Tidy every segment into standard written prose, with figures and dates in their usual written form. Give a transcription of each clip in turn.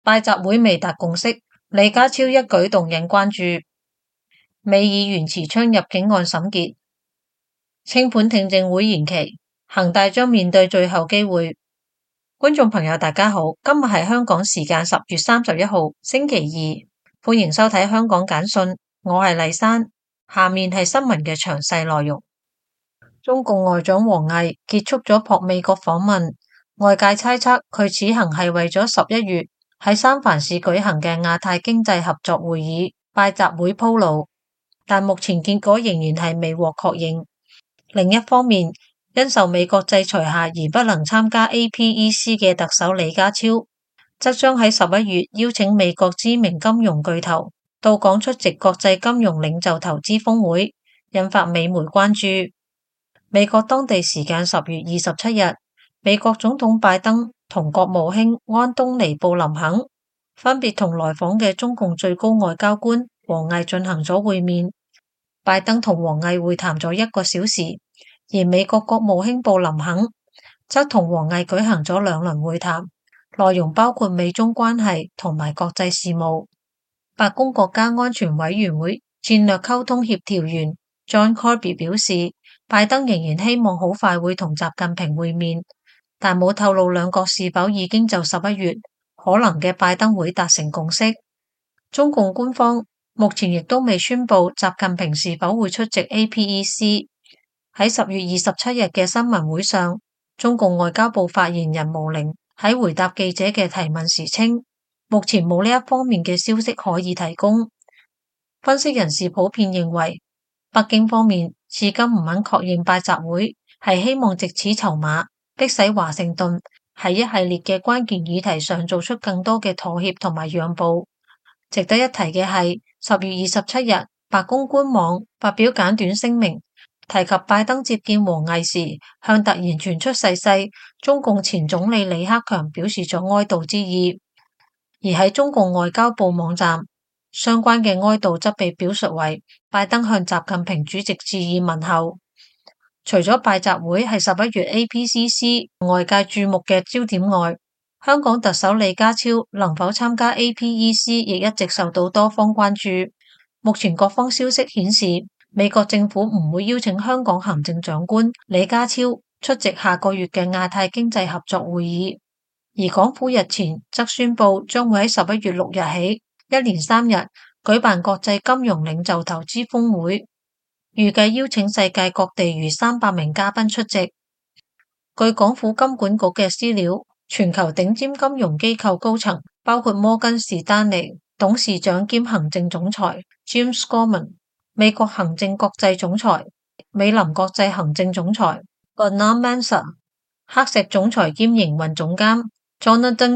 拜習會未達共識，李家超一舉動引關注。美議員持槍入境案審結，清盤聽證會延期，恒大將面對最後機會。觀眾朋友大家好，今日係香港時間10月31號星期二，歡迎收睇香港簡訊，我係麗珊。下面係新聞嘅詳細內容。中共外長王毅結束咗撲美國訪問，外界猜測佢此行係為咗11月喺三藩市舉行嘅亞太經濟合作會議拜習會鋪路，但目前結果仍然係未獲確認。另一方面，因受美國制裁下而不能參加 APEC 嘅特首李家超，則將喺11月邀請美國知名金融巨頭到港出席國際金融領袖投資峰會，引發美媒關注。美國當地時間10月27日，美國總統拜登同國務卿安東尼布林肯分別同來訪嘅中共最高外交官王毅進行咗會面。拜登同王毅會談咗1個小時，而美國國務卿布林肯則同王毅舉行咗2輪會談，內容包括美中關係同埋國際事務。白宮國家安全委員會戰略溝通協調員 John Kirby 表示，拜登仍然希望好快會同習近平會面，但冇透露兩國是否已經就11月可能嘅拜登會達成共識。中共官方目前亦都未宣布習近平是否會出席 APEC。喺10月27日嘅新聞會上，中共外交部發言人毛寧喺回答記者嘅提問時稱，目前冇呢一方面嘅消息可以提供。分析人士普遍認為，北京方面至今唔肯確認拜習會，係希望藉此籌碼，迫使華盛頓喺一系列嘅關鍵議題上做出更多嘅妥協同埋讓步。值得一提嘅係，10月27日，白宮官網發表簡短聲明，提及拜登接見王毅時，向突然傳出逝世中共前總理李克強表示咗哀悼之意。而喺中共外交部網站，相關嘅哀悼則被表述為拜登向習近平主席致意問候。除咗拜習會係11月 APEC 外界注目嘅焦點外，香港特首李家超能否參加 APEC 亦一直受到多方關注。目前各方消息顯示，美國政府唔會邀請香港行政長官李家超出席下個月嘅亞太經濟合作會議，而港府日前則宣布將會喺11月6日起一連3日舉辦國際金融領袖投資峰會，預計邀請世界各地逾300名嘉賓出席。據港府金管局嘅資料，全球頂尖金融機構高層包括摩根士丹利董事長兼行政總裁 James Gorman、美國行政國際總裁美林國際行政總裁 Bernard Mensah、黑石總裁兼營運總監 Jonathan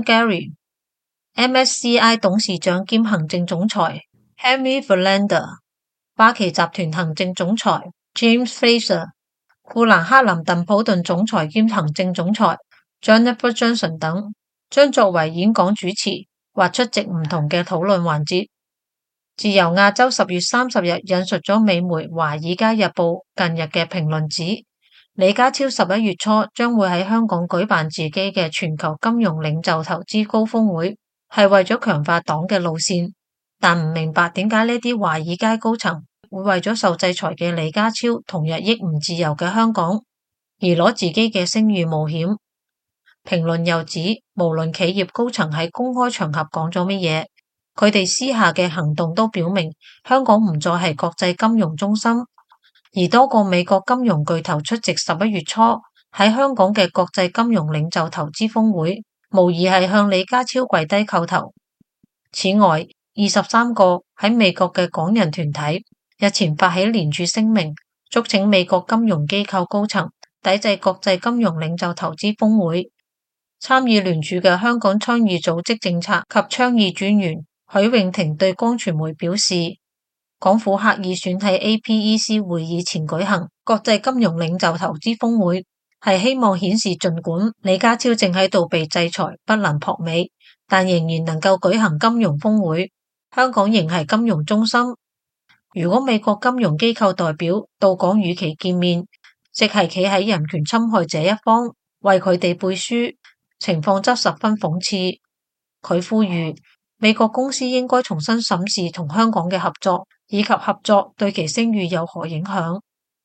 Gary、MSCI 董事長兼行政總裁 Henry Verlander、花旗集團行政總裁 James Fraser、富蘭克林鄧普頓總裁兼行政總裁 Jennifer Johnson 等，將作為演講主持或出席唔同嘅討論環節。自由亞洲10月30日引述咗美媒《華爾街日報》近日嘅評論指，李家超11月初將會喺香港舉辦自己嘅全球金融領袖投資高峰會，係為咗強化黨嘅路線，但唔明白點解呢啲華爾街高層會為咗受制裁嘅李家超同日益唔自由嘅香港，而攞自己嘅聲譽冒險。評論又指，無論企業高層喺公開場合講咗乜嘢，佢哋私下嘅行動都表明香港唔再係國際金融中心，而多個美國金融巨頭出席11月初喺香港嘅國際金融領袖投資峰會，無疑係向李家超跪低叩頭。此外，23個喺美國嘅港人團體日前發起聯署聲明，促請美國金融機構高層抵制國際金融領袖投資峰會。參與聯署嘅香港倡議組織政策及倡議專員許永婷對光傳媒表示，港府刻意選喺 APEC 會議前舉行國際金融領袖投資峰會，係希望顯示儘管李家超正喺度被制裁，不能撲美，但仍然能夠舉行金融峰會，香港仍係金融中心。如果美國金融機構代表到港與其見面，即係企喺人權侵害者一方，為佢哋背書，情況則十分諷刺。 佢呼籲美國公司應該重新審視同香港嘅合作，以及合作對其聲譽有何影響。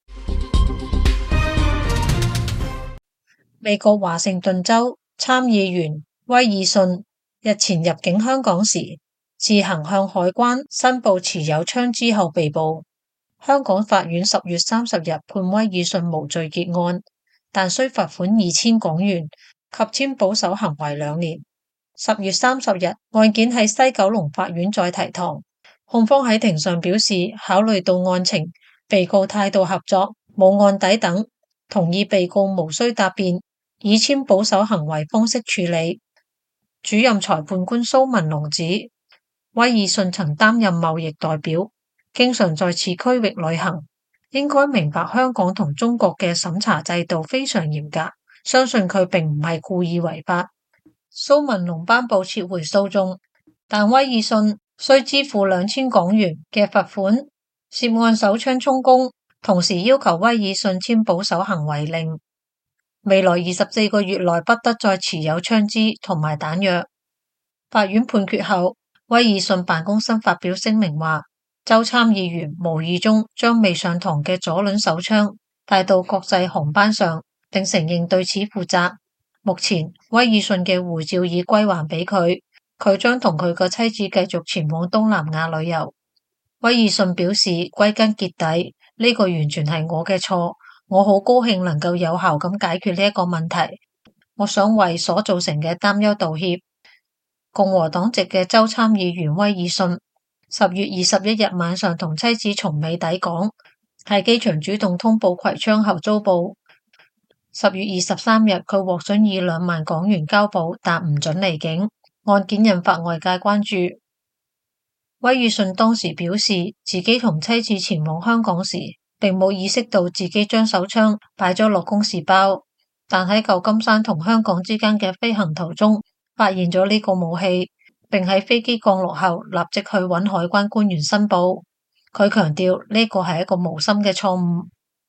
美國華盛頓州參議員威爾遜日前入境香港時，自行向海關申報持有槍支後被捕。香港法院10月30日判威爾遜無罪結案，但需罰款2000港元及簽保守行為2年。10月30日，案件喺西九龍法院再提堂，控方喺庭上表示，考慮到案情、被告態度合作、冇案底等，同意被告無需答辯，以簽保守行為方式處理。主任裁判官蘇文龍指，威爾遜曾擔任貿易代表，經常在此區域旅行，應該明白香港同中國嘅審查制度非常嚴格，相信佢並唔係故意違法。蘇文龍頒布撤回訴訟，但威爾遜需支付2000港元嘅罰款，涉案手槍充公，同時要求威爾遜簽保守行為令，未來24個月內不得再持有槍支同埋彈藥。法院判決後，威爾遜辦公室發表聲明話，州參議員無意中將未上膛嘅左輪手槍帶到國際航班上，並承認對此負責。目前威爾遜嘅護照已歸還俾佢，佢將同佢嘅妻子繼續前往東南亞旅遊。威爾遜表示，歸根結底，呢個完全係我嘅錯，我好高興能夠有效咁解決呢一個問題，我想為所造成嘅擔憂道歉。共和黨籍嘅州參議員威爾遜10月21日晚上同妻子從美抵港，喺機場主動通報攜槍後遭捕。10月23日，佢獲准以2萬港元交保，但唔准離境。案件引發外界關注。威爾遜當時表示，自己同妻子前往香港時，並冇意識到自己將手槍擺咗落公事包，但喺舊金山同香港之間嘅飛行途中，發現咗呢個武器，並喺飛機降落後立即去揾海關官員申報。佢強調呢個係一個無心嘅錯誤。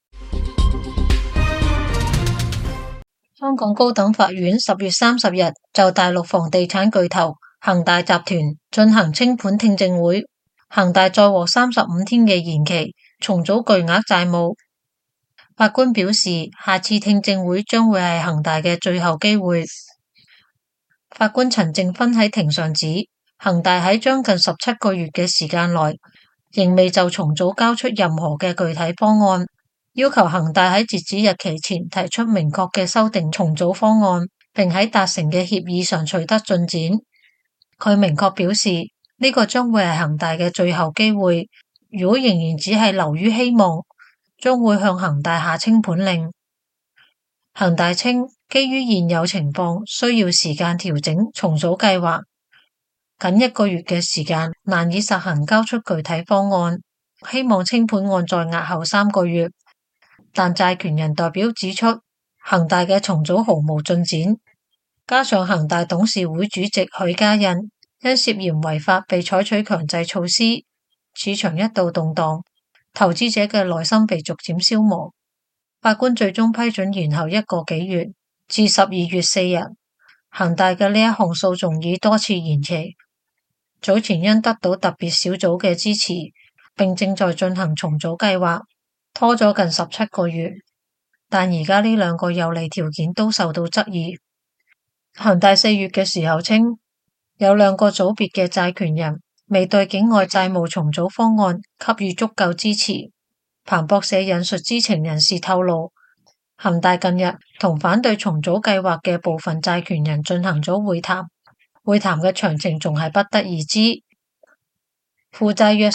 香港高等法院10月30日就大陸房地產巨頭恒大集團進行清盤聽證會，恒大再獲35天嘅延期重組巨額債務。法官表示，下次聽證會將會係恒大嘅最後機會。法官陳正芬喺庭上指，恒大喺將近17個月嘅時間內，仍未就重組交出任何嘅具體方案，要求恒大喺截止日期前提出明確嘅修訂重組方案，並喺達成嘅協議上取得進展。佢明確表示，呢個將會係恒大嘅最後機會，如果仍然只係流於希望，將會向恒大下清盤令。恒大稱，基於現有情況，需要時間調整重組計劃，僅1個月嘅時間難以實行交出具體方案，希望清盤案再押後3個月。但債權人代表指出，恒大嘅重組毫無進展，加上恒大董事會主席許家印因涉嫌違法被採取強制措施，市場一度動盪，投資者嘅耐心被逐漸消磨。法官最終批准延後1個幾月，至12月4日。恒大嘅呢一項訴訟已多次延期，早前因得到特別小組嘅支持，並正在進行重組計劃，拖咗近17個月。但而家呢2個有利條件都受到質疑。恒大4月嘅時候稱，有2個組別嘅債權人未對境外債務重組方案給予足夠支持。彭博社引述知情人士透露，恒大近日同反對重組計劃嘅部分債權人進行咗會談，會談嘅詳情仲係不得而知。負債約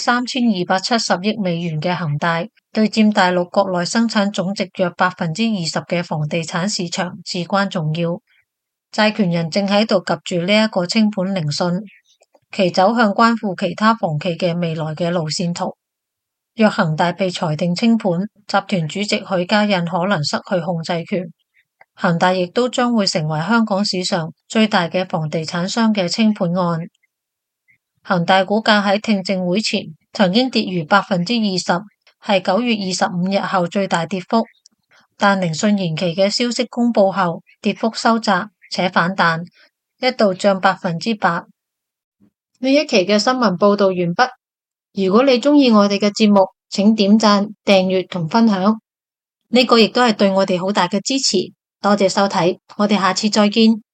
3270億美元嘅恒大，對佔大陸國內生產總值約20%嘅房地產市場至關重要。債權人正喺度及住呢一個清盤聆訊，其走向關乎其他房企嘅未來嘅路線圖。若恒大被裁定清盤，集團主席許家印可能失去控制權，恒大亦都將會成為香港史上最大嘅房地產商嘅清盤案。恒大股價喺聽證會前曾經跌逾20%，係9月25日後最大跌幅，但聆訊延期嘅消息公布後，跌幅收窄且反彈，一一度漲100%。呢一期嘅新聞報道完畢。如果你鍾意我哋嘅節目，請點讚、訂閱同分享，呢個亦都係對我哋好大嘅支持。多謝收睇，我哋下次再見。